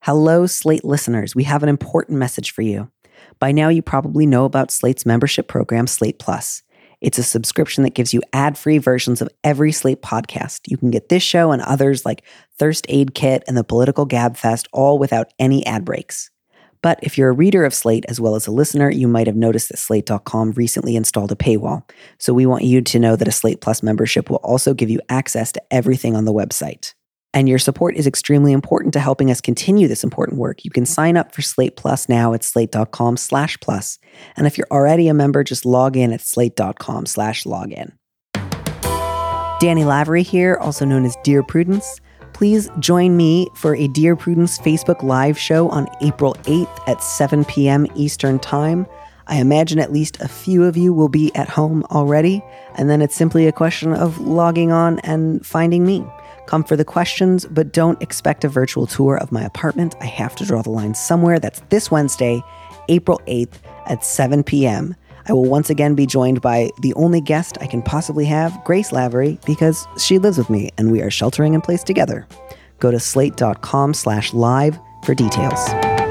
Hello, Slate listeners. We have an important message for you. By now, you probably know about Slate's membership program, Slate Plus. It's a subscription that gives you ad-free versions of every Slate podcast. You can get this show and others like Thirst Aid Kit and the Political Gab Fest, all without any ad breaks. But if you're a reader of Slate as well as a listener, you might have noticed that Slate.com recently installed a paywall. So we want you to know that a Slate Plus membership will also give you access to everything on the website. And your support is extremely important to helping us continue this important work. You can sign up for Slate Plus now at slate.com/plus. And if you're already a member, just log in at slate.com/login. Danny Lavery here, also known as Dear Prudence. Please join me for a Dear Prudence Facebook Live show on April 8th at 7 p.m. Eastern Time. I imagine at least a few of you will be at home already, and then it's simply a question of logging on and finding me. Come for the questions, but don't expect a virtual tour of my apartment. I have to draw the line somewhere. That's this Wednesday, April 8th at 7 p.m. I will once again be joined by the only guest I can possibly have, Grace Lavery, because she lives with me and we are sheltering in place together. Go to slate.com/live for details.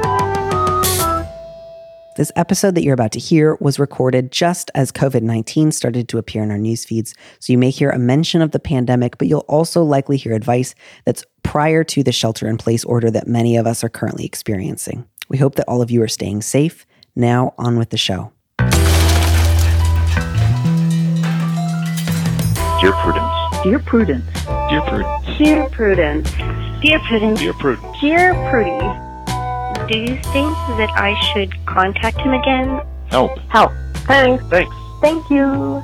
This episode that you're about to hear was recorded just as COVID-19 started to appear in our news feeds, so you may hear a mention of the pandemic, but you'll also likely hear advice that's prior to the shelter-in-place order that many of us are currently experiencing. We hope that all of you are staying safe. Now, on with the show. Dear Prudence. Dear Prudence. Dear Prudence. Dear Prudence. Dear Prudence. Dear Prudence. Dear Prudy. Do you think that I should contact him again? Help. Help. Thanks. Thanks. Thank you.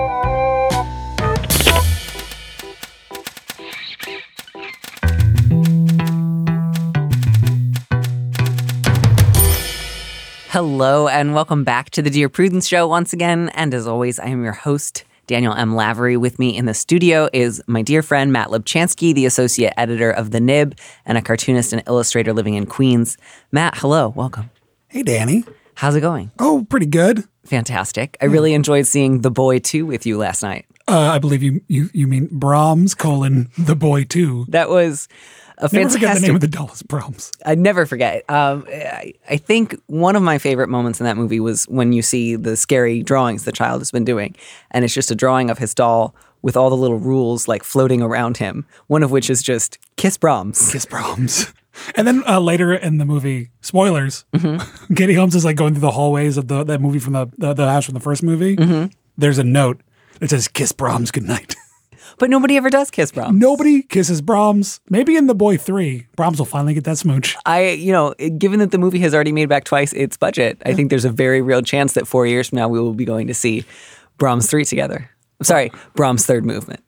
Hello, and welcome back to the Dear Prudence Show once again. And as always, I am your host, Daniel M. Lavery. With me in the studio is my dear friend, Matt Lubchansky, the associate editor of The Nib and a cartoonist and illustrator living in Queens. Matt, hello. Welcome. Hey, Danny. How's it going? Oh, pretty good. Fantastic. I really enjoyed seeing The Boy 2 with you last night. I believe you mean Brahms, The Boy 2. That was a fantastic... Never forget the name of the doll is Brahms. I'd never forget. I think one of my favorite moments in that movie was when you see the scary drawings the child has been doing. And it's just a drawing of his doll with all the little rules like floating around him. One of which is just kiss Brahms. Kiss Brahms. And then later in the movie, spoilers, Katie Holmes is like going through the hallways of that movie from the house from the first movie. There's a note that says, kiss Brahms goodnight. But nobody ever does kiss Brahms. Nobody kisses Brahms. Maybe in The Boy 3, Brahms will finally get that smooch. Given that the movie has already made back twice its budget, I think there's a very real chance that 4 years from now we will be going to see Brahms 3 together. I'm sorry, Brahms' Third Movement.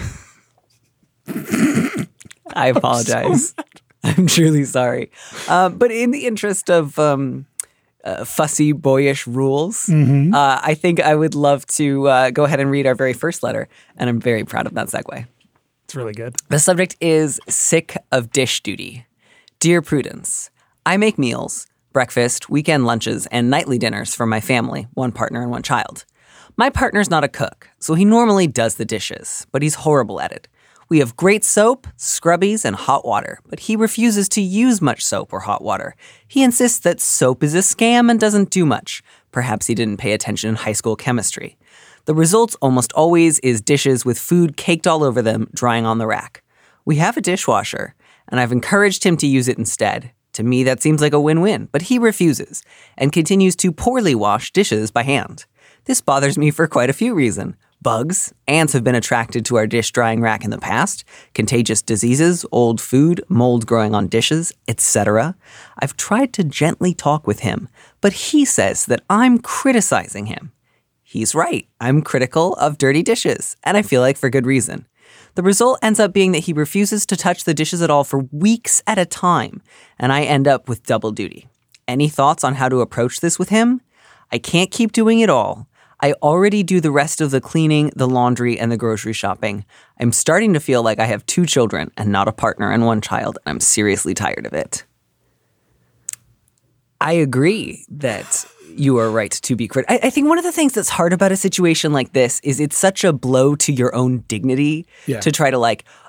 I apologize. I'm truly sorry. But in the interest of fussy, boyish rules, I think I would love to go ahead and read our very first letter, and I'm very proud of that segue. It's really good. The subject is sick of dish duty. Dear Prudence, I make meals, breakfast, weekend lunches, and nightly dinners for my family, one partner and one child. My partner's not a cook, so he normally does the dishes, but he's horrible at it. We have great soap, scrubbies, and hot water, but he refuses to use much soap or hot water. He insists that soap is a scam and doesn't do much. Perhaps he didn't pay attention in high school chemistry. The result almost always is dishes with food caked all over them, drying on the rack. We have a dishwasher, and I've encouraged him to use it instead. To me, that seems like a win-win, but he refuses and continues to poorly wash dishes by hand. This bothers me for quite a few reasons. Bugs, ants have been attracted to our dish drying rack in the past, contagious diseases, old food, mold growing on dishes, etc. I've tried to gently talk with him, but he says that I'm criticizing him. He's right. I'm critical of dirty dishes, and I feel like for good reason. The result ends up being that he refuses to touch the dishes at all for weeks at a time, and I end up with double duty. Any thoughts on how to approach this with him? I can't keep doing it all. I already do the rest of the cleaning, the laundry, and the grocery shopping. I'm starting to feel like I have 2 children and not a partner and 1 child, and I'm seriously tired of it. I agree that you are right to be critical. I think one of the things that's hard about a situation like this is it's such a blow to your own dignity to try to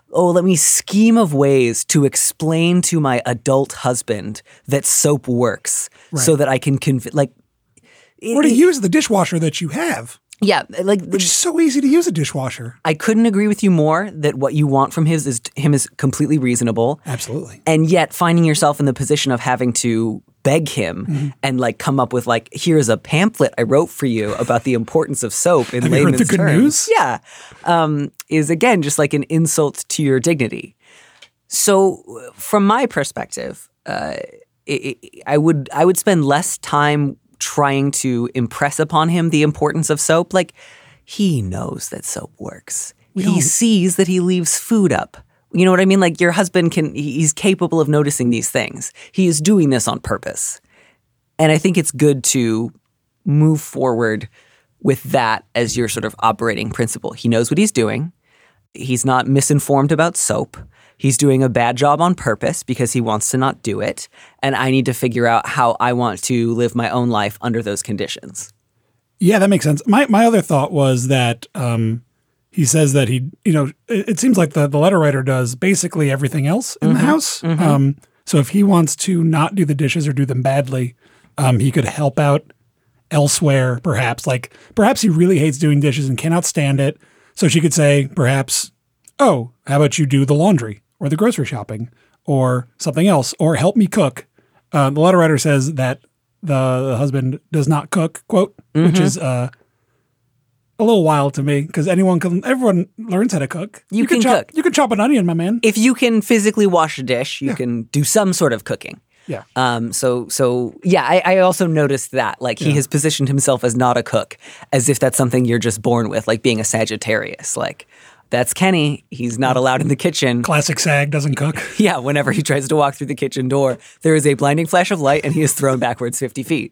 let me scheme of ways to explain to my adult husband that soap works so that I can or to use the dishwasher that you have. Yeah, Which is so easy to use a dishwasher. I couldn't agree with you more that what you want from him is completely reasonable. Absolutely. And yet finding yourself in the position of having to beg him and come up with here's a pamphlet I wrote for you about the importance of soap in Have you heard layman's the good terms. news? Yeah. Is again just an insult to your dignity. So from my perspective, I would spend less time trying to impress upon him the importance of soap. He knows that soap works. He sees that he leaves food up. You know what I mean? Your husband he's capable of noticing these things. He is doing this on purpose. And I think it's good to move forward with that as your sort of operating principle. He knows what he's doing. He's not misinformed about soap. He's doing a bad job on purpose because he wants to not do it. And I need to figure out how I want to live my own life under those conditions. Yeah, that makes sense. My other thought was that he says that it seems like the letter writer does basically everything else in the house. So if he wants to not do the dishes or do them badly, he could help out elsewhere, perhaps. Perhaps he really hates doing dishes and cannot stand it. So she could say, perhaps, oh, how about you do the laundry or the grocery shopping or something else, or help me cook. The letter writer says that the husband does not cook, quote, which is a little wild to me because everyone learns how to cook. You can cook. You can chop an onion, my man. If you can physically wash a dish, you can do some sort of cooking. Yeah. I also noticed that he has positioned himself as not a cook, as if that's something you're just born with, being a Sagittarius. That's Kenny. He's not allowed in the kitchen. Classic Sag doesn't cook. Yeah, whenever he tries to walk through the kitchen door, there is a blinding flash of light and he is thrown backwards 50 feet.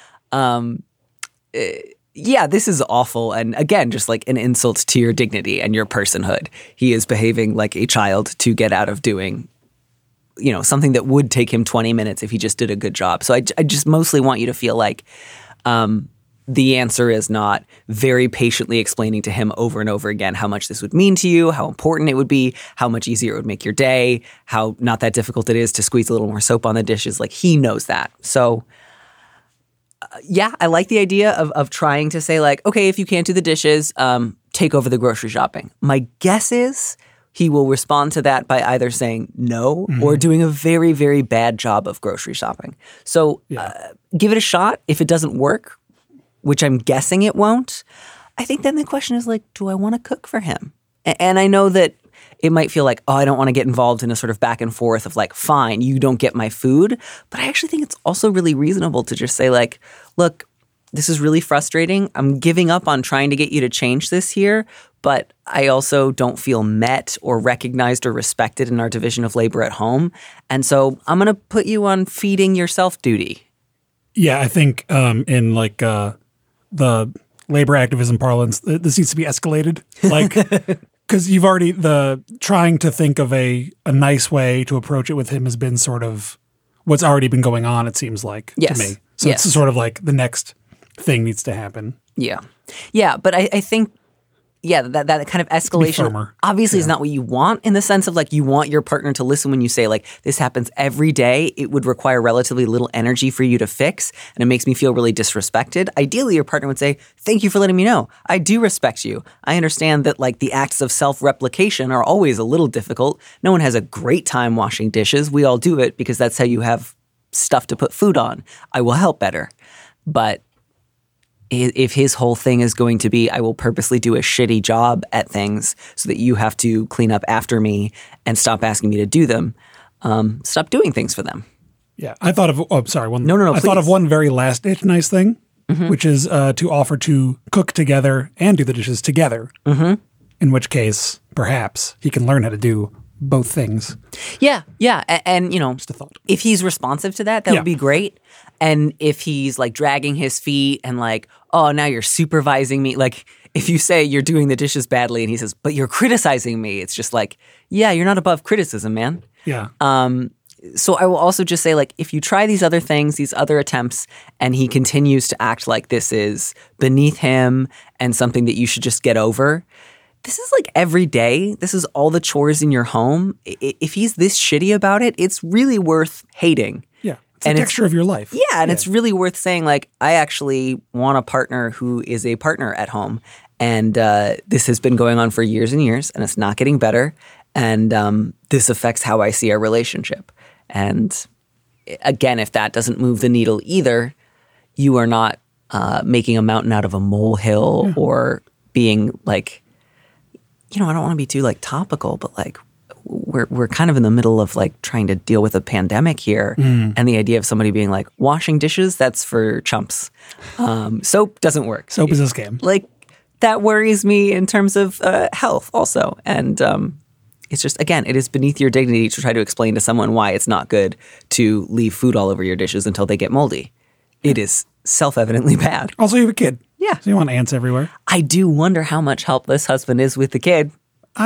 This is awful. And again, just an insult to your dignity and your personhood. He is behaving like a child to get out of doing, something that would take him 20 minutes if he just did a good job. So I just mostly want you to feel the answer is not very patiently explaining to him over and over again how much this would mean to you, how important it would be, how much easier it would make your day, how not that difficult it is to squeeze a little more soap on the dishes. He knows that. So, I like the idea of trying to say okay, if you can't do the dishes, take over the grocery shopping. My guess is he will respond to that by either saying no or doing a very, very bad job of grocery shopping. So give it a shot. If it doesn't work, which I'm guessing it won't, I think then the question is do I want to cook for him? And I know that it might feel I don't want to get involved in a sort of back and forth of fine, you don't get my food. But I actually think it's also really reasonable to just say look, this is really frustrating. I'm giving up on trying to get you to change this here, but I also don't feel met or recognized or respected in our division of labor at home. And so I'm going to put you on feeding yourself duty. Yeah, I think in the labor activism parlance, this needs to be escalated. Because you've already, trying to think of a nice way to approach it with him has been sort of what's already been going on, it seems to me. So it's sort of the next thing needs to happen. Yeah. Yeah, but I think, that kind of escalation obviously is not what you want in the sense of you want your partner to listen when you say this happens every day. It would require relatively little energy for you to fix, and it makes me feel really disrespected. Ideally, your partner would say, thank you for letting me know. I do respect you. I understand that the acts of self-replication are always a little difficult. No one has a great time washing dishes. We all do it because that's how you have stuff to put food on. I will help better. But if his whole thing is going to be, I will purposely do a shitty job at things so that you have to clean up after me and stop asking me to do them, stop doing things for them. Yeah. I thought of, No, I thought of one very last ditch nice thing, which is to offer to cook together and do the dishes together. In which case, perhaps he can learn how to do both things. Yeah. And just a thought. If he's responsive to that would be great. And if he's dragging his feet and oh, now you're supervising me. If you say you're doing the dishes badly and he says, but you're criticizing me, it's just you're not above criticism, man. Yeah. So I will also just say, if you try these other things, these other attempts, and he continues to act like this is beneath him and something that you should just get over, this is like every day. This is all the chores in your home. If he's this shitty about it, it's really worth hating. Yeah. It's a texture of your life. Yeah. And it's really worth saying, like, I actually want a partner who is a partner at home. And this has been going on for years and years, and it's not getting better. And this affects how I see our relationship. And again, if that doesn't move the needle either, you are not making a mountain out of a molehill or being like, I don't want to be too like topical, but like we're kind of in the middle of like trying to deal with a pandemic here. And the idea of somebody being like, washing dishes, that's for chumps. Soap doesn't work. Soap is a scam. Like that worries me in terms of health also. And it's just, again, it is beneath your dignity to try to explain to someone why it's not good to leave food all over your dishes until they get moldy. It is self-evidently bad. Also, you have a kid. Yeah. So you want ants everywhere. I do wonder how much help this husband is with the kid.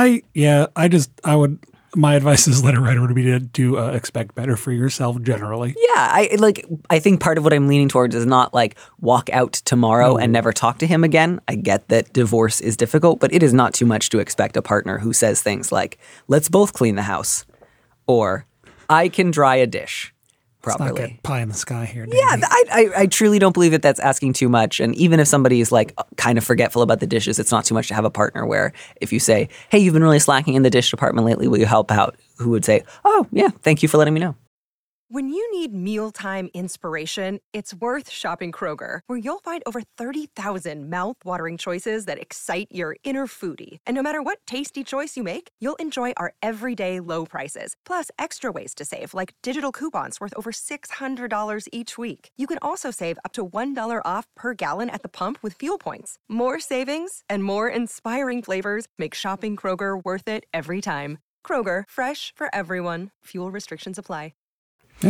My advice as letter writer would be to expect better for yourself generally. Yeah, I think part of what I'm leaning towards is not like walk out tomorrow and never talk to him again. I get that divorce is difficult, but it is not too much to expect a partner who says things like, let's both clean the house, or I can dry a dish properly. Let's not get pie in the sky here, Danny. Yeah, I truly don't believe that that's asking too much. And even if somebody is like kind of forgetful about the dishes, it's not too much to have a partner where if you say, hey, you've been really slacking in the dish department lately, will you help out? Who would say, oh, yeah, thank you for letting me know. When you need mealtime inspiration, it's worth shopping Kroger, where you'll find over 30,000 mouth-watering choices that excite your inner foodie. And no matter what tasty choice you make, you'll enjoy our everyday low prices, plus extra ways to save, like digital coupons worth over $600 each week. You can also save up to $1 off per gallon at the pump with fuel points. More savings and more inspiring flavors make shopping Kroger worth it every time. Kroger, fresh for everyone. Fuel restrictions apply. Yeah.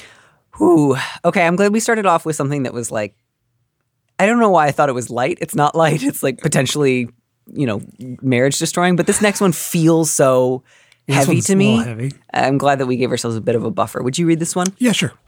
Ooh, okay. I'm glad we started off with something that was like, I don't know why I thought it was light. It's not light. It's like potentially, marriage destroying. But this next one feels so heavy to me. Heavy. I'm glad that we gave ourselves a bit of a buffer. Would you read this one? Yeah, sure.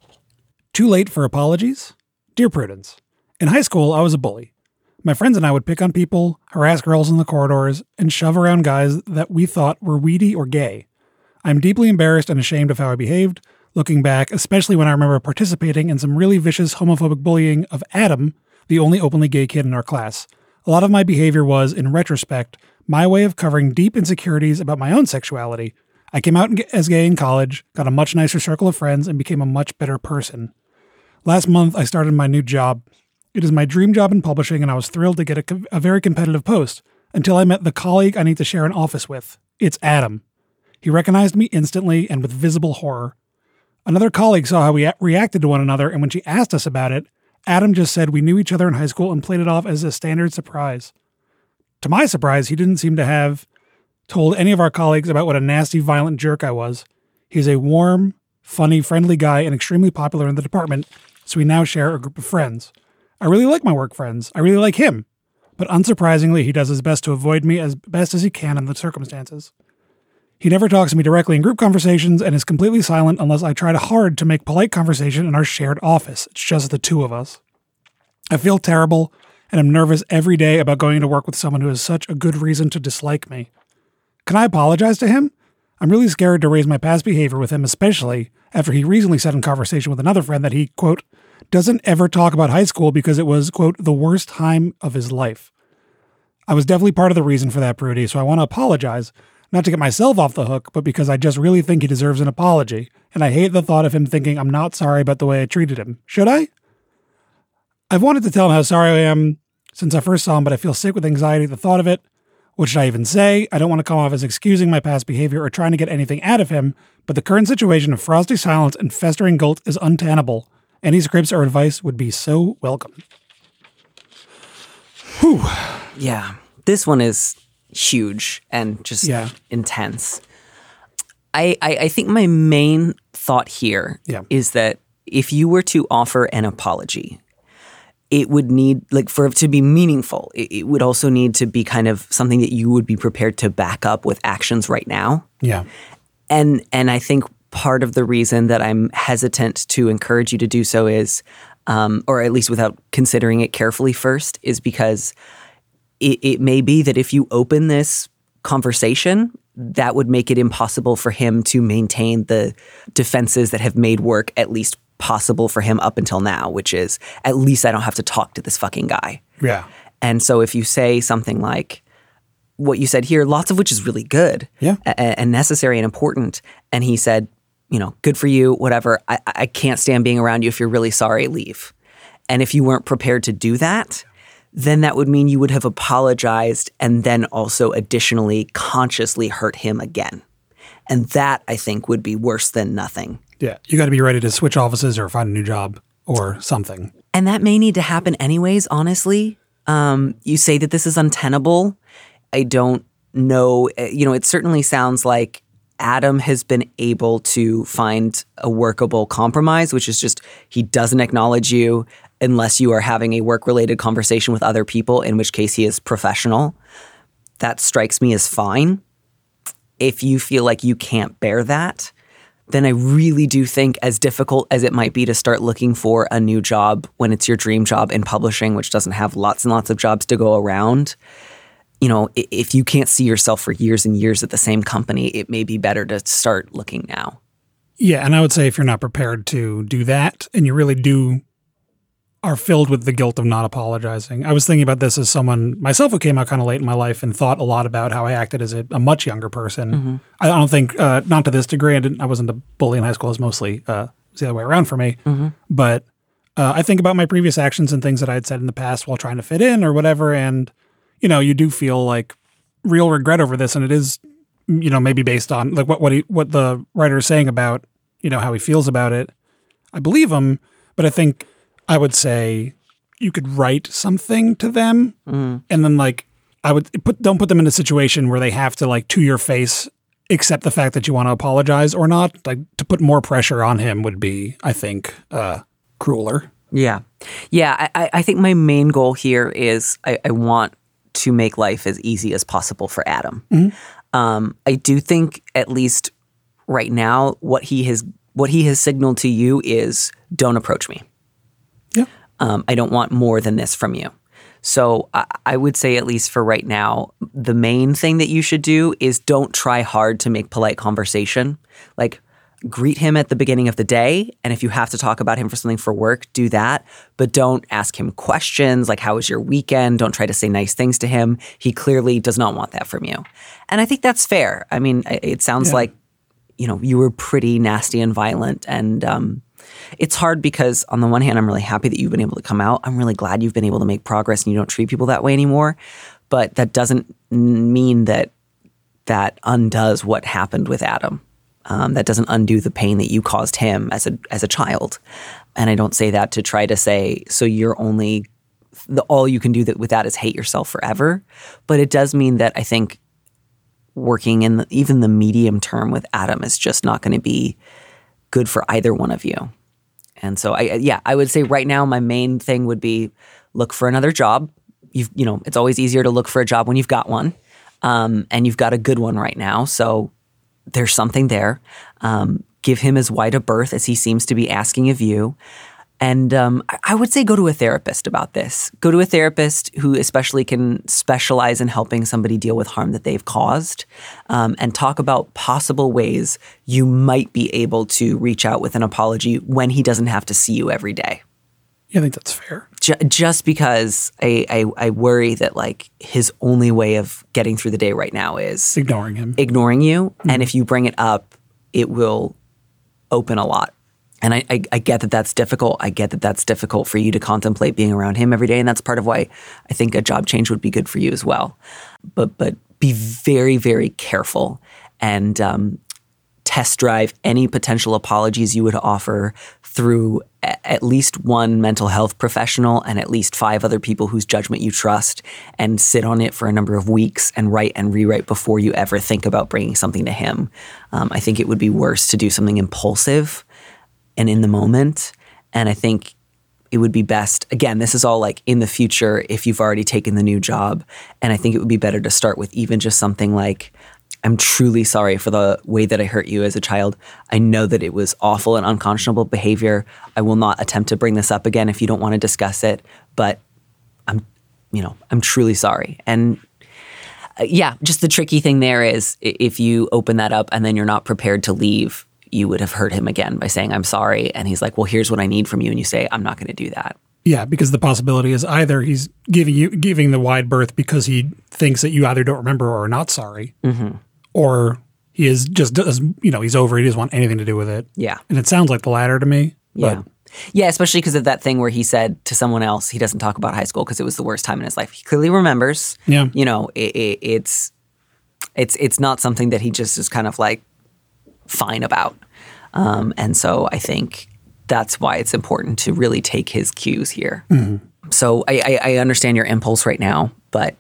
Too late for apologies? Dear Prudence, in high school, I was a bully. My friends and I would pick on people, harass girls in the corridors, and shove around guys that we thought were weedy or gay. I'm deeply embarrassed and ashamed of how I behaved, looking back, especially when I remember participating in some really vicious homophobic bullying of Adam, the only openly gay kid in our class. A lot of my behavior was, in retrospect, my way of covering deep insecurities about my own sexuality. I came out as gay in college, got a much nicer circle of friends, and became a much better person. Last month, I started my new job. It is my dream job in publishing, and I was thrilled to get a very competitive post, until I met the colleague I need to share an office with. It's Adam. He recognized me instantly and with visible horror. Another colleague saw how we reacted to one another, and when she asked us about it, Adam just said we knew each other in high school and played it off as a standard surprise. To my surprise, he didn't seem to have told any of our colleagues about what a nasty, violent jerk I was. He's a warm, funny, friendly guy and extremely popular in the department, so we now share a group of friends. I really like my work friends. I really like him. But unsurprisingly, he does his best to avoid me as best as he can in the circumstances. He never talks to me directly in group conversations and is completely silent unless I try hard to make polite conversation in our shared office. It's just the two of us. I feel terrible and am nervous every day about going to work with someone who has such a good reason to dislike me. Can I apologize to him? I'm really scared to raise my past behavior with him, especially after he recently said in conversation with another friend that he, quote, doesn't ever talk about high school because it was, quote, the worst time of his life. I was definitely part of the reason for that, Prudy, so I want to apologize. Not to get myself off the hook, but because I just really think he deserves an apology, and I hate the thought of him thinking I'm not sorry about the way I treated him. Should I? I've wanted to tell him how sorry I am since I first saw him, but I feel sick with anxiety at the thought of it. What should I even say? I don't want to come off as excusing my past behavior or trying to get anything out of him, but the current situation of frosty silence and festering guilt is untenable. Any scripts or advice would be so welcome. Whew. Yeah, this one is huge and just intense. I think my main thought here is that if you were to offer an apology, it would need, like, for it to be meaningful, it would also need to be kind of something that you would be prepared to back up with actions right now. Yeah. And I think part of the reason that I'm hesitant to encourage you to do so is, or at least without considering it carefully first, is because it may be that if you open this conversation, that would make it impossible for him to maintain the defenses that have made work at least possible for him up until now, which is, at least I don't have to talk to this fucking guy. Yeah. And so if you say something like what you said here, lots of which is really good and necessary and important, and he said, good for you, whatever, I can't stand being around you. If you're really sorry, leave. And if you weren't prepared to do that, then that would mean you would have apologized and then also additionally consciously hurt him again. And that, I think, would be worse than nothing. Yeah. You got to be ready to switch offices or find a new job or something. And that may need to happen anyways, honestly. You say that this is untenable. I don't know. It certainly sounds like Adam has been able to find a workable compromise, which is just he doesn't acknowledge you unless you are having a work-related conversation with other people, in which case he is professional. That strikes me as fine. If you feel like you can't bear that, then I really do think, as difficult as it might be to start looking for a new job when it's your dream job in publishing, which doesn't have lots and lots of jobs to go around, if you can't see yourself for years and years at the same company, it may be better to start looking now. Yeah, and I would say if you're not prepared to do that and you really are filled with the guilt of not apologizing. I was thinking about this as someone myself who came out kind of late in my life and thought a lot about how I acted as a much younger person. Mm-hmm. I don't think, not to this degree, I wasn't a bully in high school. It was mostly the other way around for me. Mm-hmm. But I think about my previous actions and things that I had said in the past while trying to fit in or whatever. And, you do feel like real regret over this. And it is, maybe based on like what the writer is saying about, how he feels about it. I believe him, but I think I would say you could write something to them and then don't put them in a situation where they have to to your face accept the fact that you want to apologize or not. Like to put more pressure on him would be, I think, crueler. Yeah. Yeah. I think my main goal here is I want to make life as easy as possible for Adam. Mm-hmm. I do think, at least right now, what he has signaled to you is don't approach me. Yeah. I don't want more than this from you. So I would say, at least for right now, the main thing that you should do is don't try hard to make polite conversation. Like, greet him at the beginning of the day, and if you have to talk about him for something for work, do that. But don't ask him questions like, how was your weekend? Don't try to say nice things to him. He clearly does not want that from you. And I think that's fair. I mean, it sounds like, you were pretty nasty and violent, and it's hard because on the one hand, I'm really happy that you've been able to come out. I'm really glad you've been able to make progress and you don't treat people that way anymore. But that doesn't mean that undoes what happened with Adam. That doesn't undo the pain that you caused him as a child. And I don't say that to try to say, so you're all you can do with that is hate yourself forever. But it does mean that I think working in even the medium term with Adam is just not going to be good for either one of you. And so I would say right now my main thing would be look for another job. It's always easier to look for a job when you've got one, and you've got a good one right now. So there's something there. Give him as wide a berth as he seems to be asking of you. And I would say go to a therapist about this. Go to a therapist who especially can specialize in helping somebody deal with harm that they've caused, and talk about possible ways you might be able to reach out with an apology when he doesn't have to see you every day. Yeah, I think that's fair. Just because I worry that his only way of getting through the day right now is ignoring him, ignoring you. Mm-hmm. And if you bring it up, it will open a lot. And I get that that's difficult. I get that that's difficult for you to contemplate being around him every day. And that's part of why I think a job change would be good for you as well. But be very, very careful and test drive any potential apologies you would offer through at least one mental health professional and at least 5 other people whose judgment you trust, and sit on it for a number of weeks and write and rewrite before you ever think about bringing something to him. I think it would be worse to do something impulsive and in the moment. And I think it would be best, again, this is all in the future if you've already taken the new job. And I think it would be better to start with even just something like, I'm truly sorry for the way that I hurt you as a child. I know that it was awful and unconscionable behavior. I will not attempt to bring this up again if you don't want to discuss it, but I'm truly sorry. And yeah, just the tricky thing there is if you open that up and then you're not prepared to leave, you would have hurt him again by saying, I'm sorry. And he's like, well, here's what I need from you. And you say, I'm not going to do that. Yeah, because the possibility is either he's giving the wide berth because he thinks that you either don't remember or are not sorry, or he is just he's over it. He doesn't want anything to do with it. Yeah. And it sounds like the latter to me. Yeah. Yeah, especially because of that thing where he said to someone else he doesn't talk about high school because it was the worst time in his life. He clearly remembers. Yeah. It's not something that he just is kind of like fine about. And so I think that's why it's important to really take his cues here. So I understand your impulse right now, but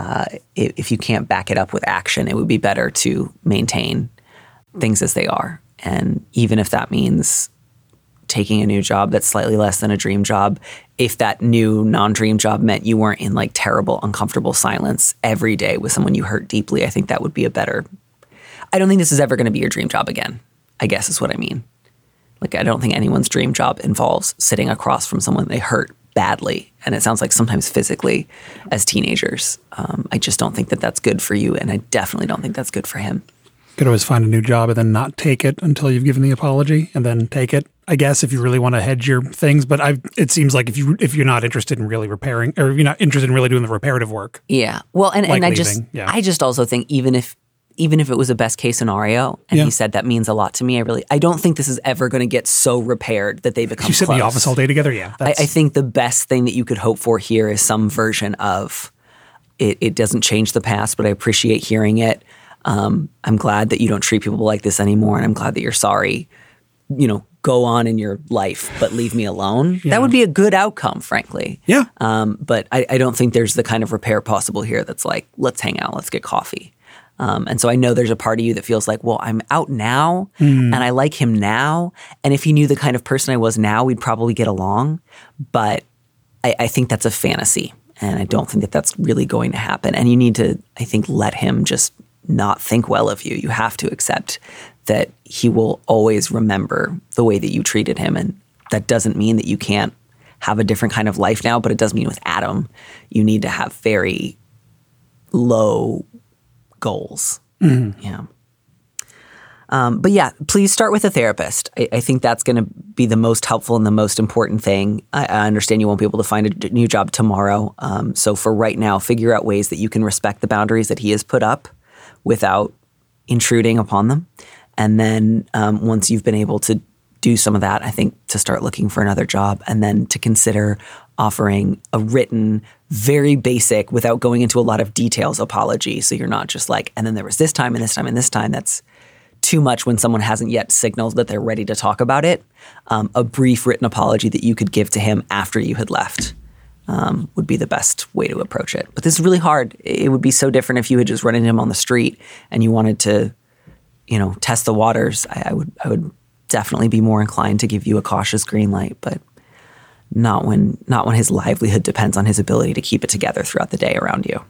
if you can't back it up with action, it would be better to maintain things as they are. And even if that means taking a new job that's slightly less than a dream job, if that new non-dream job meant you weren't in like terrible, uncomfortable silence every day with someone you hurt deeply, I think that would be a better... I don't think this is ever going to be your dream job again, I guess is what I mean. Like, I don't think anyone's dream job involves sitting across from someone they hurt badly. And it sounds like sometimes physically as teenagers. I just don't think that that's good for you. And I definitely don't think that's good for him. Could always find a new job and then not take it until you've given the apology and then take it, I guess, if you really want to hedge your things. But it seems like if you're not interested in really repairing, or if you're not interested in really doing the reparative work. Yeah. Well, and I leaving, I just also think even if it was a best case scenario and he said that means a lot to me, I don't think this is ever going to get so repaired that they become You sit close. in the office all day together? Yeah. I think the best thing that you could hope for here is some version of it doesn't change the past, but I appreciate hearing it. I'm glad that you don't treat people like this anymore, and I'm glad that you're sorry. Go on in your life, but leave me alone. Yeah. That would be a good outcome, frankly. Yeah. But I don't think there's the kind of repair possible here that's like, let's hang out, let's get coffee. And so I know there's a part of you that feels like, well, I'm out now and I like him now. And if he knew the kind of person I was now, we'd probably get along. But I think that's a fantasy. And I don't think that that's really going to happen. And you need to, I think, let him just not think well of you. You have to accept that he will always remember the way that you treated him. And that doesn't mean that you can't have a different kind of life now, but it does mean with Adam, you need to have very low goals. Yeah. But yeah, please start with a therapist. I think that's going to be the most helpful and the most important thing. I understand you won't be able to find a new job tomorrow. So for right now, figure out ways that you can respect the boundaries that he has put up without intruding upon them. And then once you've been able to do some of that, I think to start looking for another job and then to consider offering a written, very basic, without going into a lot of details, apology. So you're not just like, and then there was this time and this time and this time. That's too much when someone hasn't yet signaled that they're ready to talk about it. A brief written apology that you could give to him after you had left would be the best way to approach it. But this is really hard. It would be so different if you had just run into him on the street and you wanted to, test the waters. I would definitely be more inclined to give you a cautious green light, but not when his livelihood depends on his ability to keep it together throughout the day around you.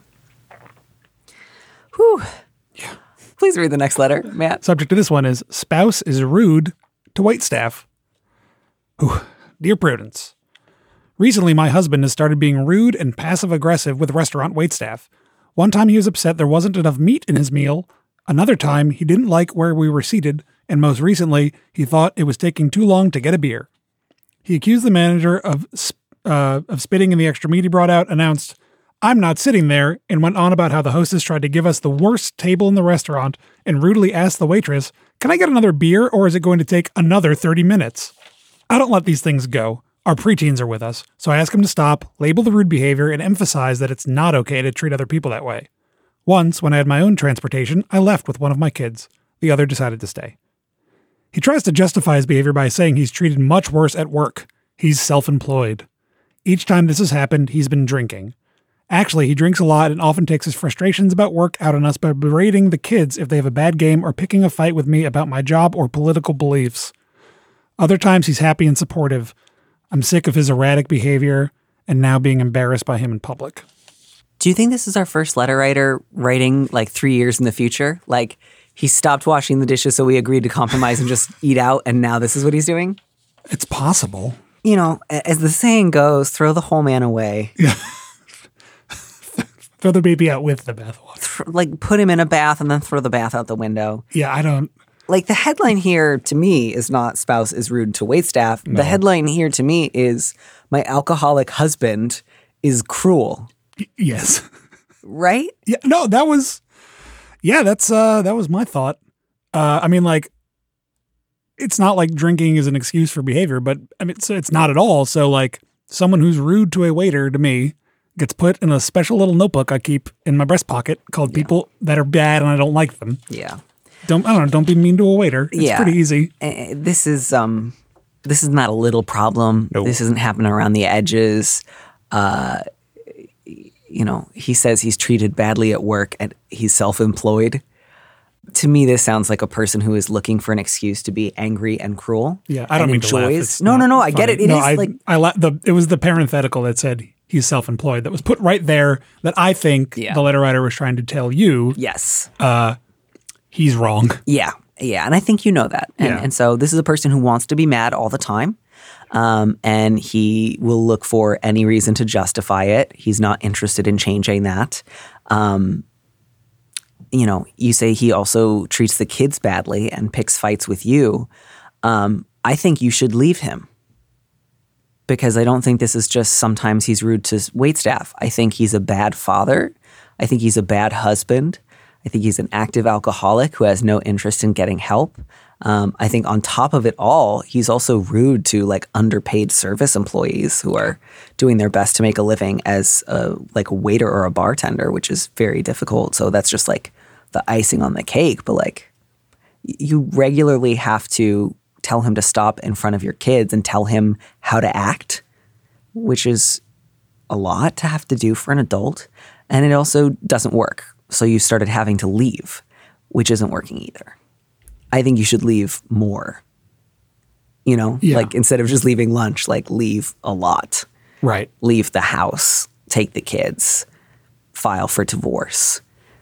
Whew. Yeah. Please read the next letter, Matt. Subject to this one is spouse is rude to waitstaff. Ooh. Dear Prudence, recently my husband has started being rude and passive-aggressive with restaurant waitstaff. One time he was upset there wasn't enough meat in his meal. Another time he didn't like where we were seated. And most recently, he thought it was taking too long to get a beer. He accused the manager of spitting in the extra meat he brought out, announced, "I'm not sitting there," and went on about how the hostess tried to give us the worst table in the restaurant and rudely asked the waitress, "Can I get another beer, or is it going to take another 30 minutes? I don't let these things go. Our preteens are with us, so I ask him to stop, label the rude behavior, and emphasize that it's not okay to treat other people that way. Once, when I had my own transportation, I left with one of my kids. The other decided to stay. He tries to justify his behavior by saying he's treated much worse at work. He's self-employed. Each time this has happened, he's been drinking. Actually, he drinks a lot and often takes his frustrations about work out on us by berating the kids if they have a bad game or picking a fight with me about my job or political beliefs. Other times he's happy and supportive. I'm sick of his erratic behavior and now being embarrassed by him in public." Do you think this is our first letter writer writing like 3 years in the future? Like he stopped washing the dishes, so we agreed to compromise and just eat out, and now this is what he's doing? It's possible. As the saying goes, throw the whole man away. Yeah. throw the baby out with the bathwater. Like put him in a bath and then throw the bath out the window. Yeah, I don't. Like the headline here to me is not spouse is rude to waitstaff. No. The headline here to me is my alcoholic husband is cruel. Yes. Right? Yeah. No, that was. Yeah, that was my thought. I mean, like, it's not like drinking is an excuse for behavior, but I mean, it's not at all. So, like, someone who's rude to a waiter to me gets put in a special little notebook I keep in my breast pocket called people that are bad and I don't like them. Yeah. Don't be mean to a waiter. It's pretty easy. This is not a little problem. Nope. This isn't happening around the edges. He says he's treated badly at work and he's self-employed. To me, this sounds like a person who is looking for an excuse to be angry and cruel. Yeah, I don't mean to laugh. It's No, not I get it. funny. It was the parenthetical that said he's self-employed that was put right there that I think the letter writer was trying to tell you. Yes. He's wrong. Yeah. And I think you know that. And so this is a person who wants to be mad all the time. And he will look for any reason to justify it. He's not interested in changing that. You say he also treats the kids badly and picks fights with you. I think you should leave him because I don't think this is just sometimes he's rude to waitstaff. I think he's a bad father. I think he's a bad husband. I think he's an active alcoholic who has no interest in getting help. I think on top of it all, he's also rude to like underpaid service employees who are doing their best to make a living as a waiter or a bartender, which is very difficult. So that's just like the icing on the cake. But like you regularly have to tell him to stop in front of your kids and tell him how to act, which is a lot to have to do for an adult. And it also doesn't work. So you started having to leave, which isn't working either. I think you should leave more, like instead of just leaving lunch, like leave a lot. Right. Leave the house, take the kids, file for divorce,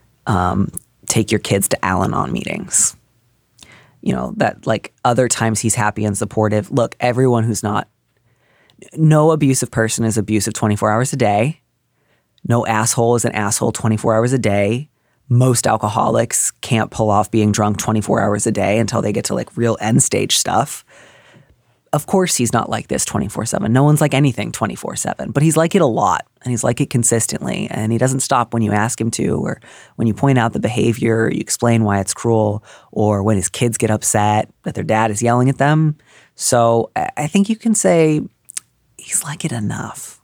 take your kids to Al-Anon meetings. That like other times he's happy and supportive. Look, everyone who's not, no abusive person is abusive 24 hours a day. No asshole is an asshole 24 hours a day. Most alcoholics can't pull off being drunk 24 hours a day until they get to like real end stage stuff. Of course, he's not like this 24/7. No one's like anything 24/7, but he's like it a lot and he's like it consistently. And he doesn't stop when you ask him to, or when you point out the behavior, you explain why it's cruel, or when his kids get upset that their dad is yelling at them. So I think you can say he's like it enough.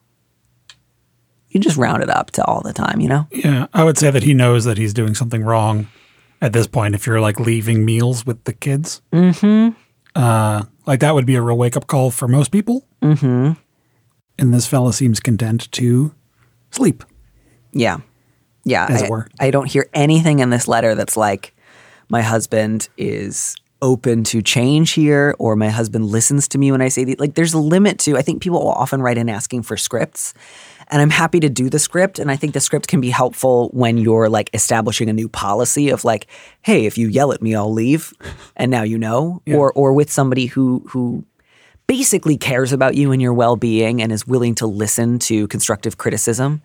You just round it up to all the time, Yeah, I would say that he knows that he's doing something wrong at this point if you're like leaving meals with the kids. Mm-hmm. Like that would be a real wake-up call for most people. Mm-hmm. And this fella seems content to sleep. Yeah. Yeah. As it were. I don't hear anything in this letter that's like, my husband is open to change here, or my husband listens to me when I say these. Like there's a limit to, I think people will often write in asking for scripts. And I'm happy to do the script. And I think the script can be helpful when you're like establishing a new policy of like, hey, if you yell at me, I'll leave. And now you know. Yeah. Or with somebody who basically cares about you and your well-being and is willing to listen to constructive criticism.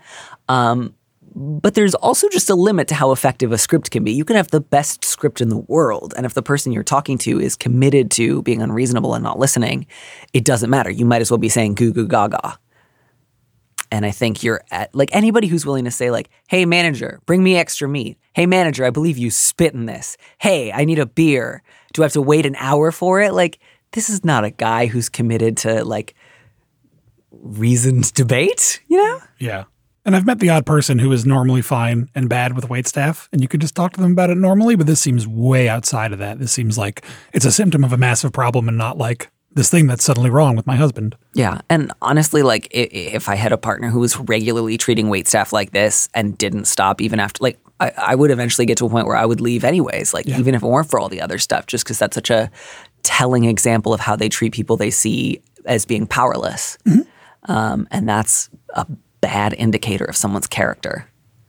But there's also just a limit to how effective a script can be. You can have the best script in the world, and if the person you're talking to is committed to being unreasonable and not listening, it doesn't matter. You might as well be saying goo goo gaga. And I think you're at, like, anybody who's willing to say, like, hey, manager, bring me extra meat. Hey, manager, I believe you spit in this. Hey, I need a beer. Do I have to wait an hour for it? Like, this is not a guy who's committed to, like, reasoned debate, Yeah. And I've met the odd person who is normally fine and bad with waitstaff, and you could just talk to them about it normally, but this seems way outside of that. This seems like it's a symptom of a massive problem and not like this thing that's suddenly wrong with my husband. Yeah. And honestly, like if I had a partner who was regularly treating waitstaff like this and didn't stop even after, like I would eventually get to a point where I would leave anyways, like even if it weren't for all the other stuff, just because that's such a telling example of how they treat people they see as being powerless. Mm-hmm. And that's a bad indicator of someone's character.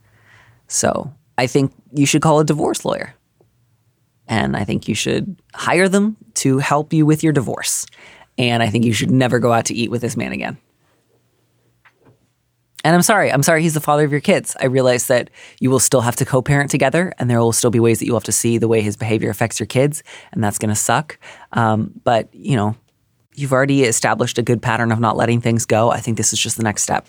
So I think you should call a divorce lawyer. And I think you should hire them to help you with your divorce. And I think you should never go out to eat with this man again. And I'm sorry he's the father of your kids. I realize that you will still have to co-parent together, and there will still be ways that you'll have to see the way his behavior affects your kids, and that's going to suck. But, you've already established a good pattern of not letting things go. I think this is just the next step.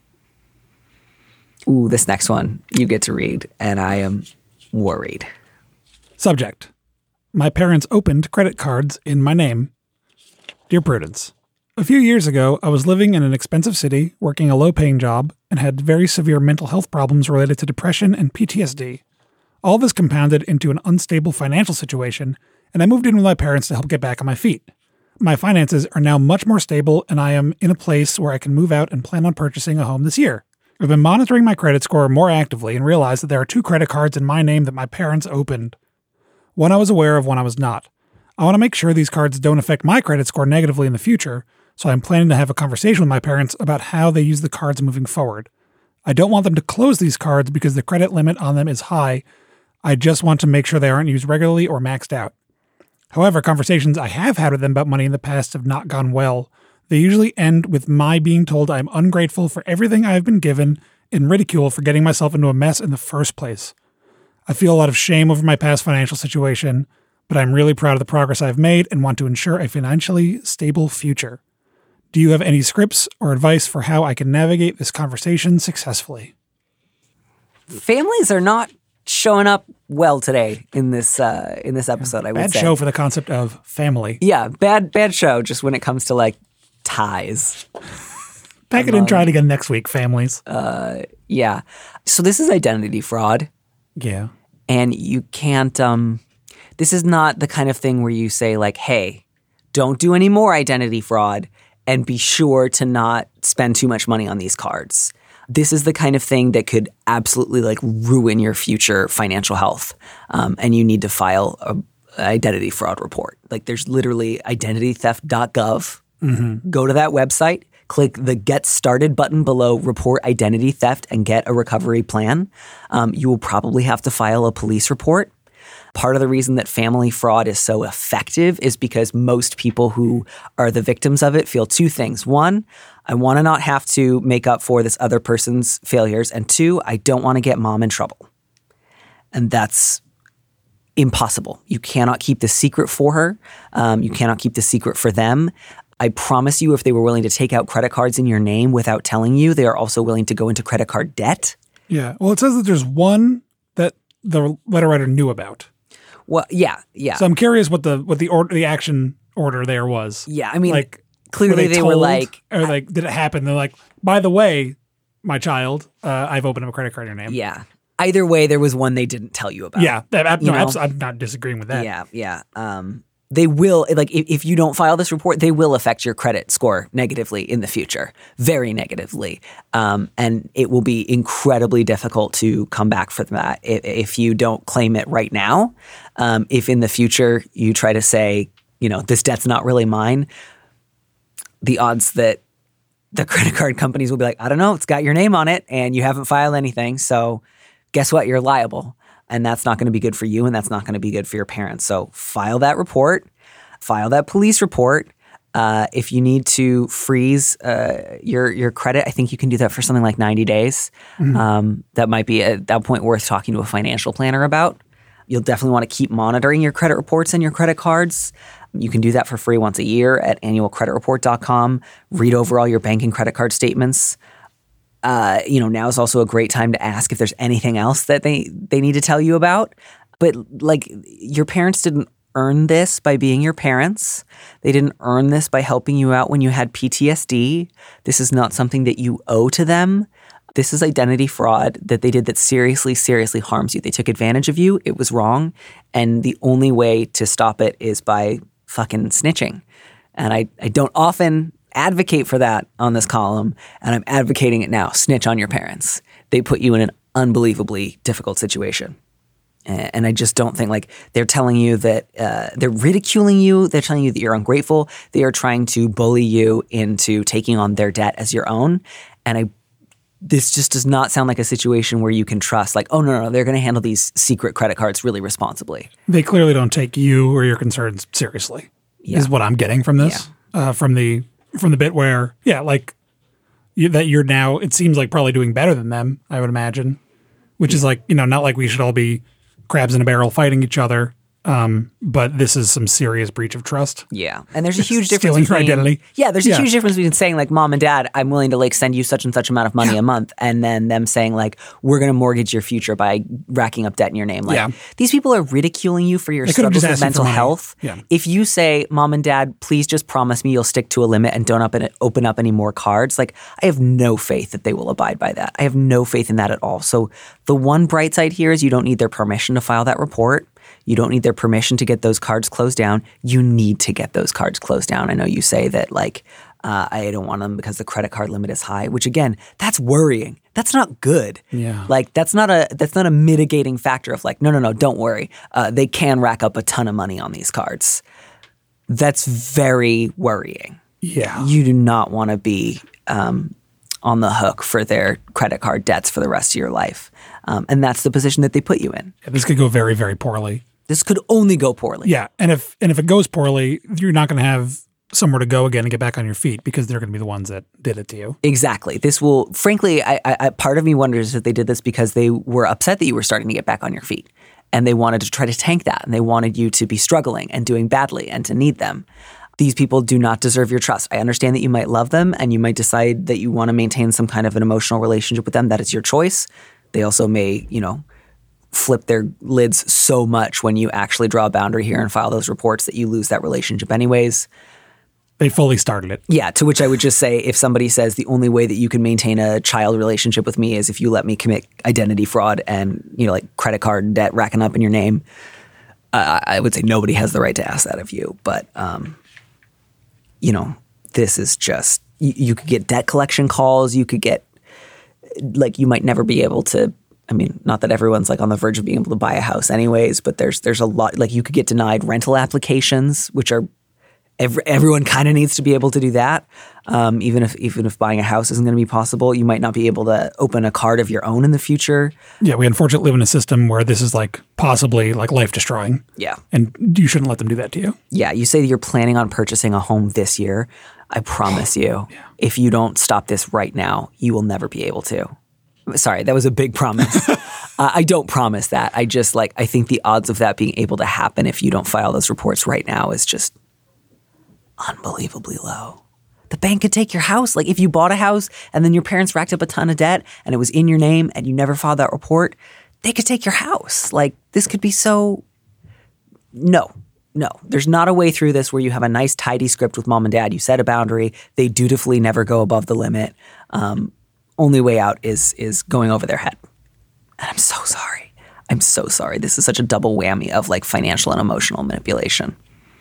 Ooh, this next one you get to read, and I am worried. Subject. My parents opened credit cards in my name. Dear Prudence, a few years ago, I was living in an expensive city, working a low-paying job, and had very severe mental health problems related to depression and PTSD. All this compounded into an unstable financial situation, and I moved in with my parents to help get back on my feet. My finances are now much more stable, and I am in a place where I can move out and plan on purchasing a home this year. I've been monitoring my credit score more actively and realized that there are 2 credit cards in my name that my parents opened. One I was aware of, one I was not. I want to make sure these cards don't affect my credit score negatively in the future, so I'm planning to have a conversation with my parents about how they use the cards moving forward. I don't want them to close these cards because the credit limit on them is high. I just want to make sure they aren't used regularly or maxed out. However, conversations I have had with them about money in the past have not gone well. They usually end with my being told I'm ungrateful for everything I have been given and ridiculed for getting myself into a mess in the first place. I feel a lot of shame over my past financial situation, but I'm really proud of the progress I've made and want to ensure a financially stable future. Do you have any scripts or advice for how I can navigate this conversation successfully? Families are not showing up well today in this episode, I would say. Bad show for the concept of family. Yeah, bad show just when it comes to like ties. Pack it and try it again next week, families. Yeah. So this is identity fraud. Yeah. And you can't, this is not the kind of thing where you say like, hey, don't do any more identity fraud and be sure to not spend too much money on these cards. This is the kind of thing that could absolutely like ruin your future financial health. And you need to file an identity fraud report. Like there's literally identitytheft.gov. Mm-hmm. Go to that website, click the Get Started button below Report Identity Theft and get a recovery plan. You will probably have to file a police report. Part of the reason that family fraud is so effective is because most people who are the victims of it feel 2 things. 1, I want to not have to make up for this other person's failures. And 2, I don't want to get mom in trouble. And that's impossible. You cannot keep the secret for her. You cannot keep the secret for them. I promise you, if they were willing to take out credit cards in your name without telling you, they are also willing to go into credit card debt. Yeah. Well, it says that there's one that the letter writer knew about. Well, yeah. So I'm curious what the action order there was. Yeah, I mean, like clearly they were like, or like, did it happen? They're like, by the way, my child, I've opened up a credit card in your name. Yeah. Either way, there was one they didn't tell you about. Yeah, I'm not disagreeing with that. Yeah. They will, like, if you don't file this report, they will affect your credit score negatively in the future, very negatively. And it will be incredibly difficult to come back from that if you don't claim it right now. If in the future you try to say, this debt's not really mine, the odds that the credit card companies will be like, I don't know, it's got your name on it and you haven't filed anything. So guess what? You're liable. And that's not going to be good for you, and that's not going to be good for your parents. So file that report, file that police report. If you need to freeze your credit, I think you can do that for something like 90 days. Mm-hmm. That might be at that point worth talking to a financial planner about. You'll definitely want to keep monitoring your credit reports and your credit cards. You can do that for free once a year at annualcreditreport.com. Read over all your bank and credit card statements. Now is also a great time to ask if there's anything else that they need to tell you about. But like, your parents didn't earn this by being your parents. They didn't earn this by helping you out when you had PTSD. This is not something that you owe to them. This is identity fraud that they did that seriously, seriously harms you. They took advantage of you. It was wrong. And the only way to stop it is by fucking snitching. And I don't often advocate for that on this column, and I'm advocating it now. Snitch on your parents. They put you in an unbelievably difficult situation. And I just don't think, like, they're telling you that they're ridiculing you. They're telling you that you're ungrateful. They are trying to bully you into taking on their debt as your own. And this just does not sound like a situation where you can trust, like, oh, no, they're going to handle these secret credit cards really responsibly. They clearly don't take you or your concerns seriously, is what I'm getting from this, from the bit where, that you're now, it seems like probably doing better than them, I would imagine, which is like, not like we should all be crabs in a barrel fighting each other. But this is some serious breach of trust. Yeah. And there's a huge difference Stealing your between identity. Yeah, there's a huge difference between saying like, Mom and Dad, I'm willing to like send you such and such amount of money a month, and then them saying like, we're going to mortgage your future by racking up debt in your name. Like these people are ridiculing you for your struggles with mental health. Yeah. If you say, Mom and Dad, please just promise me you'll stick to a limit and don't open up any more cards, like I have no faith that they will abide by that. I have no faith in that at all. So the one bright side here is you don't need their permission to file that report. You don't need their permission to get those cards closed down. You need to get those cards closed down. I know you say that like, I don't want them because the credit card limit is high, which again, that's worrying. That's not good. Yeah. Like that's not a mitigating factor of like, no, don't worry. They can rack up a ton of money on these cards. That's very worrying. Yeah. You do not want to be on the hook for their credit card debts for the rest of your life. And that's the position that they put you in. Yeah, this could go very, very poorly. This could only go poorly. Yeah. And if it goes poorly, you're not going to have somewhere to go again and get back on your feet because they're going to be the ones that did it to you. Exactly. This will, frankly, I part of me wonders if they did this because they were upset that you were starting to get back on your feet. And they wanted to try to tank that. And they wanted you to be struggling and doing badly and to need them. These people do not deserve your trust. I understand that you might love them and you might decide that you want to maintain some kind of an emotional relationship with them. That is your choice. They also may, flip their lids so much when you actually draw a boundary here and file those reports that you lose that relationship anyways. They fully started it. Yeah, to which I would just say if somebody says the only way that you can maintain a child relationship with me is if you let me commit identity fraud and, like credit card debt racking up in your name, I would say nobody has the right to ask that of you. But, this is just, you could get debt collection calls. You could get, like, you might never be able to, not that everyone's like on the verge of being able to buy a house anyways, but there's a lot, like you could get denied rental applications, which are, everyone kind of needs to be able to do that. Even if buying a house isn't going to be possible, you might not be able to open a card of your own in the future. Yeah, we unfortunately live in a system where this is like possibly like life destroying. Yeah. And you shouldn't let them do that to you. Yeah, you say you're planning on purchasing a home this year. I promise you, if you don't stop this right now, you will never be able to. Sorry, that was a big promise. I don't promise that. I just I think the odds of that being able to happen if you don't file those reports right now is just unbelievably low. The bank could take your house. Like if you bought a house and then your parents racked up a ton of debt and it was in your name and you never filed that report, they could take your house. Like this could be so... No. There's not a way through this where you have a nice tidy script with Mom and Dad. You set a boundary. They dutifully never go above the limit. Only way out is going over their head. And I'm so sorry. I'm so sorry. This is such a double whammy of like financial and emotional manipulation.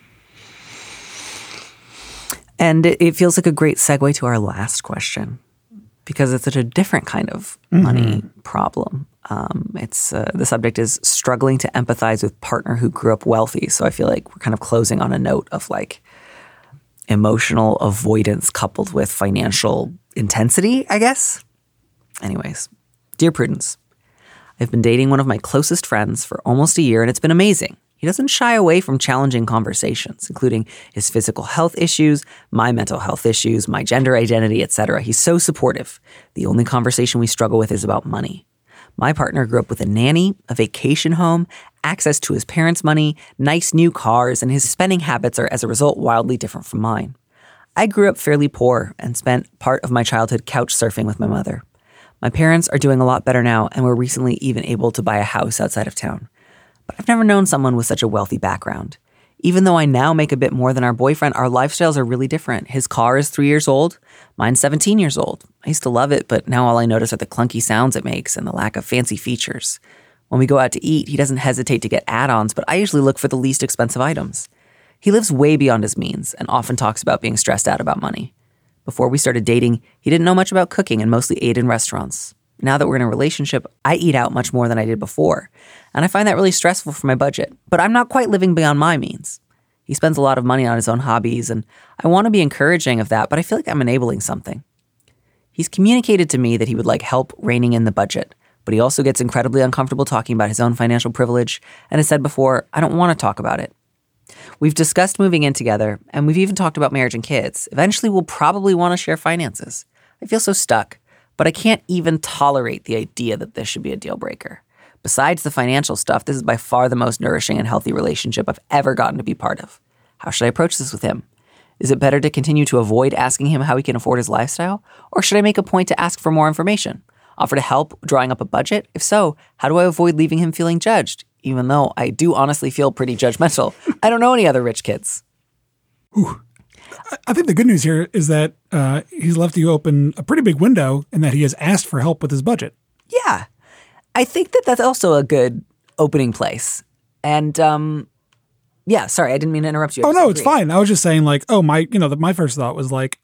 And it feels like a great segue to our last question because it's such a different kind of money problem. The subject is struggling to empathize with partner who grew up wealthy. So I feel like we're kind of closing on a note of like emotional avoidance coupled with financial intensity, I guess. Anyways, dear Prudence, I've been dating one of my closest friends for almost a year and it's been amazing. He doesn't shy away from challenging conversations, including his physical health issues, my mental health issues, my gender identity, etc. He's so supportive. The only conversation we struggle with is about money. My partner grew up with a nanny, a vacation home, access to his parents' money, nice new cars, and his spending habits are, as a result, wildly different from mine. I grew up fairly poor and spent part of my childhood couch surfing with my mother. My parents are doing a lot better now and were recently even able to buy a house outside of town. But I've never known someone with such a wealthy background. Even though I now make a bit more than our boyfriend, our lifestyles are really different. His car is 3 years old. Mine's 17 years old. I used to love it, but now all I notice are the clunky sounds it makes and the lack of fancy features. When we go out to eat, he doesn't hesitate to get add-ons, but I usually look for the least expensive items. He lives way beyond his means and often talks about being stressed out about money. Before we started dating, he didn't know much about cooking and mostly ate in restaurants. Now that we're in a relationship, I eat out much more than I did before, and I find that really stressful for my budget. But I'm not quite living beyond my means. He spends a lot of money on his own hobbies, and I want to be encouraging of that, but I feel like I'm enabling something. He's communicated to me that he would like help reining in the budget, but he also gets incredibly uncomfortable talking about his own financial privilege, and has said before, I don't want to talk about it. We've discussed moving in together, and we've even talked about marriage and kids. Eventually, we'll probably want to share finances. I feel so stuck, but I can't even tolerate the idea that this should be a deal breaker. Besides the financial stuff, this is by far the most nourishing and healthy relationship I've ever gotten to be part of. How should I approach this with him? Is it better to continue to avoid asking him how he can afford his lifestyle? Or should I make a point to ask for more information? Offer to help drawing up a budget? If so, how do I avoid leaving him feeling judged? Even though I do honestly feel pretty judgmental. I don't know any other rich kids. I think the good news here is that he's left you open a pretty big window and that he has asked for help with his budget. Yeah. I think that that's also a good opening place. And, yeah, sorry, I didn't mean to interrupt you. Oh, no, it's fine. I was just saying like, my first thought was like,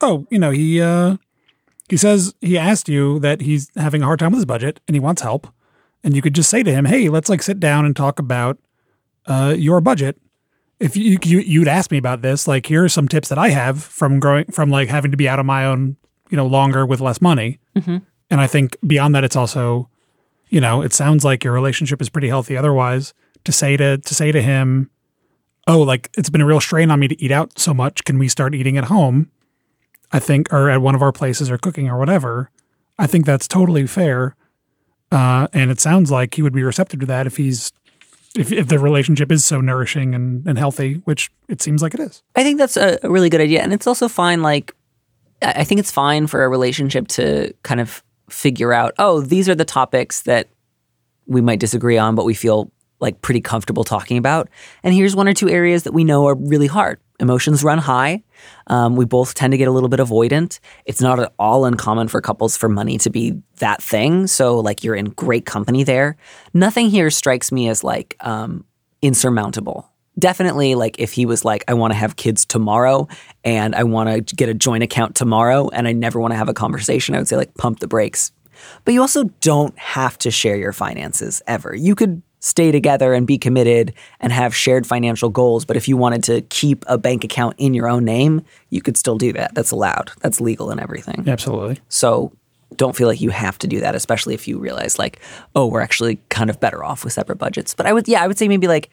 he says he asked you that he's having a hard time with his budget and he wants help. And you could just say to him, hey, let's like sit down and talk about your budget. If you'd ask me about this, like here are some tips that I have from like having to be out on my own, longer with less money. Mm-hmm. And I think beyond that, it's also, it sounds like your relationship is pretty healthy otherwise. To say to him, oh, like it's been a real strain on me to eat out so much. Can we start eating at home? I think, or at one of our places or cooking or whatever. I think that's totally fair. And it sounds like he would be receptive to that if the relationship is so nourishing and healthy, which it seems like it is. I think that's a really good idea. And it's also fine, like, I think it's fine for a relationship to kind of figure out, oh, these are the topics that we might disagree on, but we feel like pretty comfortable talking about. And here's one or two areas that we know are really hard. Emotions run high. We both tend to get a little bit avoidant. It's not at all uncommon for couples for money to be that thing. So like you're in great company there. Nothing here strikes me as like insurmountable. Definitely like if he was like, I want to have kids tomorrow and I want to get a joint account tomorrow and I never want to have a conversation, I would say like pump the brakes. But you also don't have to share your finances ever. You could stay together and be committed and have shared financial goals. But if you wanted to keep a bank account in your own name, you could still do that. That's allowed. That's legal and everything. Absolutely. So don't feel like you have to do that, especially if you realize like, oh, we're actually kind of better off with separate budgets. But I would say maybe like,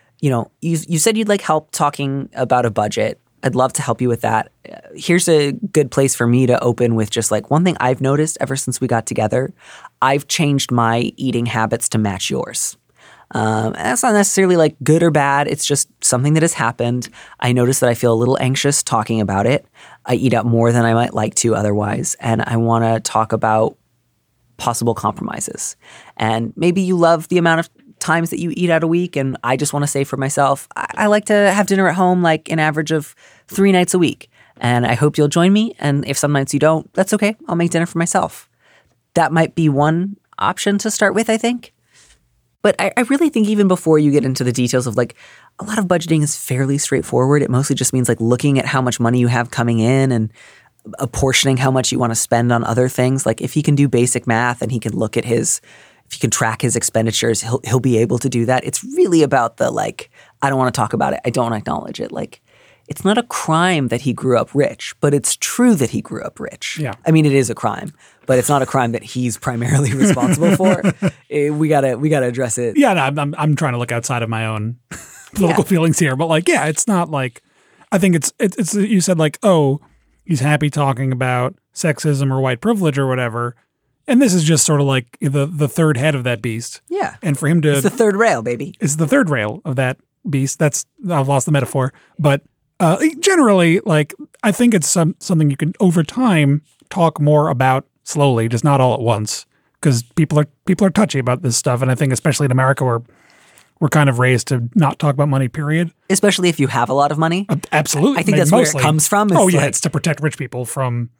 you said you'd like help talking about a budget. I'd love to help you with that. Here's a good place for me to open with just like one thing I've noticed ever since we got together. I've changed my eating habits to match yours. And that's not necessarily like good or bad. It's just something that has happened. I notice that I feel a little anxious talking about it. I eat out more than I might like to otherwise. And I want to talk about possible compromises. And maybe you love the amount of times that you eat out a week. And I just want to say for myself, I like to have dinner at home like an average of 3 nights a week. And I hope you'll join me. And if some nights you don't, that's okay. I'll make dinner for myself. That might be one option to start with, I think. But I really think even before you get into the details of like a lot of budgeting is fairly straightforward. It mostly just means like looking at how much money you have coming in and apportioning how much you want to spend on other things. Like if he can do basic math and he can look at if he can track his expenditures, he'll be able to do that. It's really about the like, I don't want to talk about it. I don't acknowledge it. Like it's not a crime that he grew up rich, but it's true that he grew up rich. Yeah. I mean, it is a crime, but it's not a crime that he's primarily responsible for. We gotta address it. Yeah, no, I'm trying to look outside of my own political feelings here, but like, yeah, it's not like I think it's you said like, oh, he's happy talking about sexism or white privilege or whatever, and this is just sort of like the third head of that beast. Yeah, and for him to it's the third rail, baby. It's the third rail of that beast. I've lost the metaphor, but. Generally, like I think it's something you can over time talk more about slowly, just not all at once, because people are touchy about this stuff, and I think especially in America, we're kind of raised to not talk about money. Period. Especially if you have a lot of money. Absolutely, I think that's mostly where it comes from. It's to protect rich people from,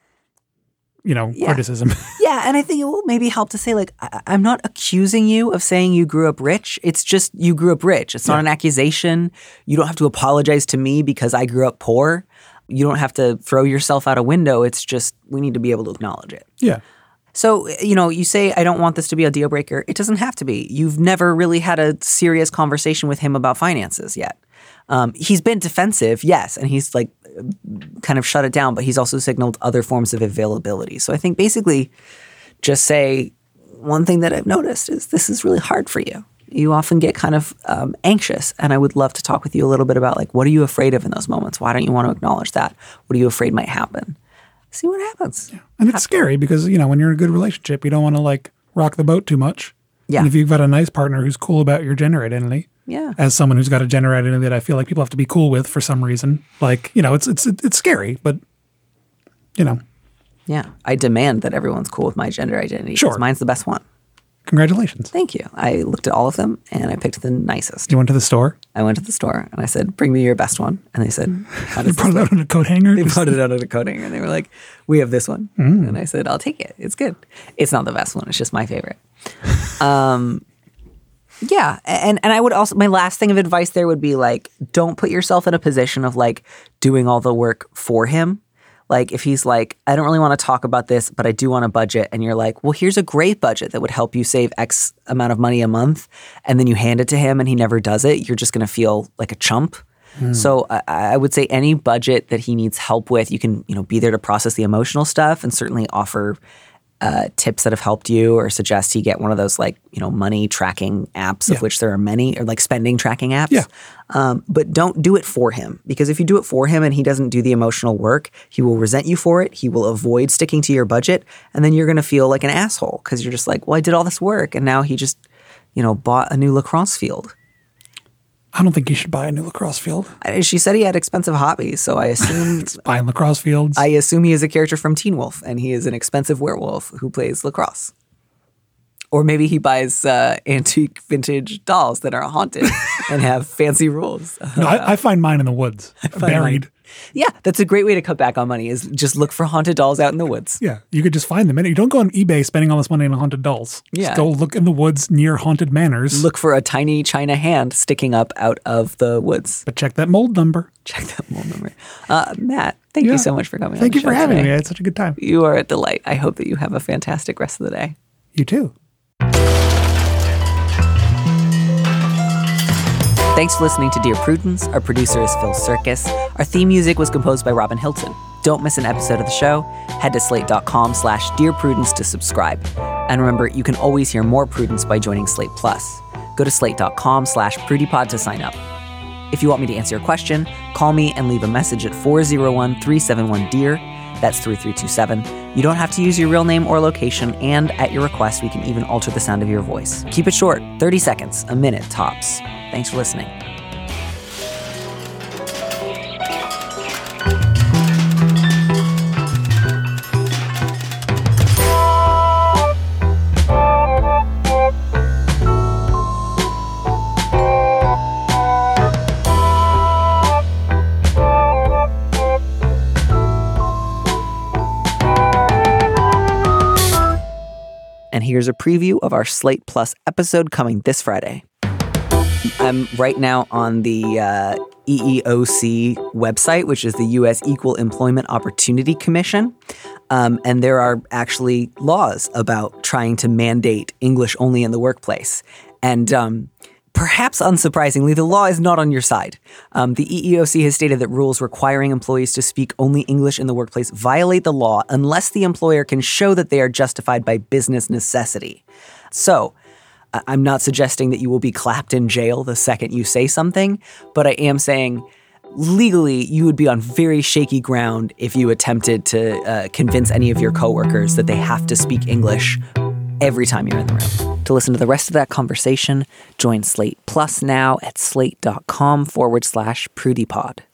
criticism. Yeah, and I think it will maybe help to say like I'm not accusing you of saying you grew up rich. It's just you grew up rich. It's not an accusation. You don't have to apologize to me because I grew up poor. You don't have to throw yourself out a window. It's just we need to be able to acknowledge it. Yeah. So, you say, I don't want this to be a deal breaker. It doesn't have to be. You've never really had a serious conversation with him about finances yet. He's been defensive, yes, and he's like kind of shut it down, but he's also signaled other forms of availability. So I think basically just say one thing that I've noticed is this is really hard for you. You often get kind of anxious, and I would love to talk with you a little bit about like what are you afraid of in those moments? Why don't you want to acknowledge that? What are you afraid might happen? See what happens. And it's scary because, when you're in a good relationship, you don't want to like rock the boat too much. Yeah. And if you've got a nice partner who's cool about your gender identity, as someone who's got a gender identity that I feel like people have to be cool with for some reason, like, it's scary, but, Yeah. I demand that everyone's cool with my gender identity. Sure. 'Cause mine's the best one. Congratulations. Thank you. I looked at all of them and I picked the nicest. You went to the store? I went to the store and I said, bring me your best one. And they said, how They does brought this it out on a coat hanger? They brought it out of a coat hanger and they were like, we have this one. And I said, I'll take it. It's good. It's not the best one. It's just my favorite. Yeah. And I would also, my last thing of advice there would be like, don't put yourself in a position of like doing all the work for him. Like if he's like, I don't really want to talk about this, but I do want a budget. And you're like, well, here's a great budget that would help you save X amount of money a month. And then you hand it to him and he never does it. You're just going to feel like a chump. So I would say any budget that he needs help with, you can, be there to process the emotional stuff and certainly offer tips that have helped you or suggest he get one of those like, money tracking apps of which there are many or like spending tracking apps. Yeah. But don't do it for him because if you do it for him and he doesn't do the emotional work, he will resent you for it. He will avoid sticking to your budget. And then you're going to feel like an asshole because you're just like, well, I did all this work and now he just, bought a new lacrosse field. I don't think you should buy a new lacrosse field. She said he had expensive hobbies, so I assumed Buying lacrosse fields. I assume he is a character from Teen Wolf, and he is an expensive werewolf who plays lacrosse. Or maybe he buys antique vintage dolls that are haunted and have fancy rules. No, I find mine in the woods, buried. Yeah, that's a great way to cut back on money is just look for haunted dolls out in the woods. Yeah, you could just find them. You don't go on eBay spending all this money on haunted dolls. Yeah. Just go look in the woods near haunted manors. Look for a tiny china hand sticking up out of the woods. But check that mold number. Check that mold number. Matt, thank you so much for coming on Thank the you for show having today. me. I had such a good time. You are a delight. I hope that you have a fantastic rest of the day. You too. Thanks for listening to Dear Prudence. Our producer is Phil Circus. Our theme music was composed by Robin Hilton. Don't miss an episode of the show. Head to slate.com/Dear Prudence to subscribe. And remember, you can always hear more Prudence by joining Slate Plus. Go to slate.com/PrudyPod to sign up. If you want me to answer your question, call me and leave a message at 401-371-DEAR. That's 3327. You don't have to use your real name or location, and at your request, we can even alter the sound of your voice. Keep it short, 30 seconds, a minute tops. Thanks for listening. And here's a preview of our Slate Plus episode coming this Friday. I'm right now on the EEOC website, which is the U.S. Equal Employment Opportunity Commission. And there are actually laws about trying to mandate English only in the workplace. And perhaps unsurprisingly, the law is not on your side. The EEOC has stated that rules requiring employees to speak only English in the workplace violate the law unless the employer can show that they are justified by business necessity. So, I'm not suggesting that you will be clapped in jail the second you say something, but I am saying legally you would be on very shaky ground if you attempted to convince any of your coworkers that they have to speak English every time you're in the room. To listen to the rest of that conversation, join Slate Plus now at slate.com/PrudyPod.